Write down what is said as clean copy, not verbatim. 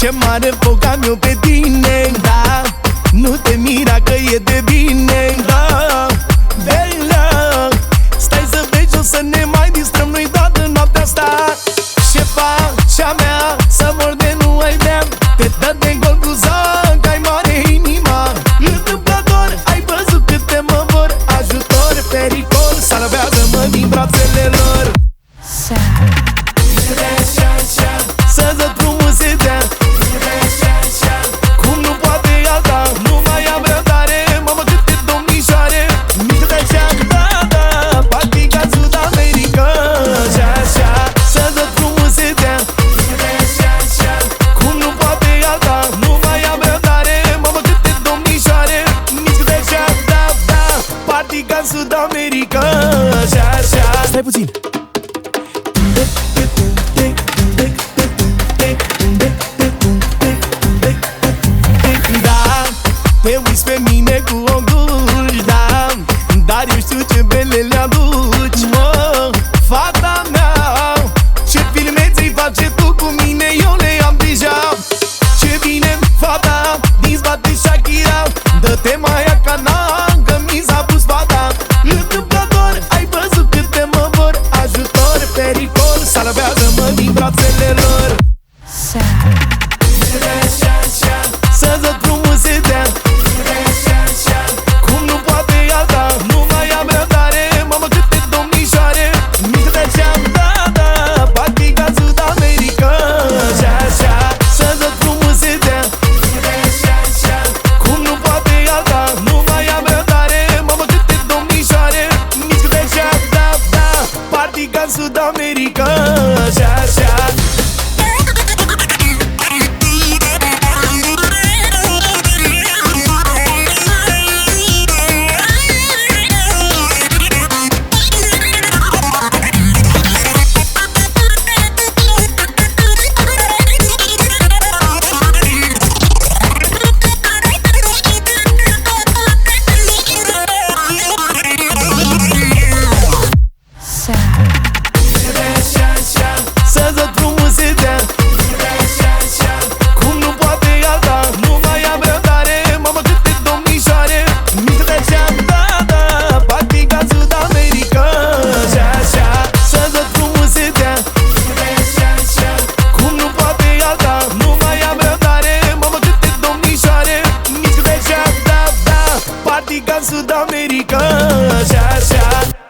Ce mare foc am eu pe tine, da. Nu te mira că e de bine, da. Bella, stai să vezi, o să ne mai distrăm noi toată noaptea asta. Șefa și-a mea, să mor de nu ai vrea. Te dă de gol bluză, că ai mare inima. Întâmplător, ai văzut câte mă vor. Ajutor, pericol, salvează-mă din brațele lor. Să dă frumusețea, cum nu poate alta. Nu mai am răbdare, mamă câte domnișoare. Mică de așa, da, da, patica Sud-America. Așa, să dă frumusețea, cum nu poate alta. Nu mai am răbdare, mamă câte domnișoare. Mică de așa, da, da, patica Sud-America. Așa. Stai puțin. Te uiți pe mine cu ochi, da, dar eu știu ce bele le aduci, mă, fata mea. Ce filme ți-ai face tu cu mine, eu le am deja. Ce bine, fata, din spate Shakira. Dă-te mai acana, că mi s-a pus fata. Întâmplător, ai văzut câte mă vor. Ajutor, pericol, salvează-mă din brațele lor. Să dă frumusețea, cum nu poate alta. Nu mai am răbdare, mamă câte domnișoare. Mică de așa, da, da, patica Sud-America. Așa, să dă frumusețea, cum nu poate alta. Nu mai am răbdare, mamă câte domnișoare. Mică de așa, da, da, patica Sud-America. Așa. Să dă frumusețea, cum nu poate alta. Nu mai am răbdare, mamă câte domnișoare. Mică de așa, da, da, patica Sud-America. Așa, să dă frumusețea, cum nu poate alta. Nu mai am răbdare, mamă câte domnișoare. Mică de așa, da, da, patica Sud-America. Așa.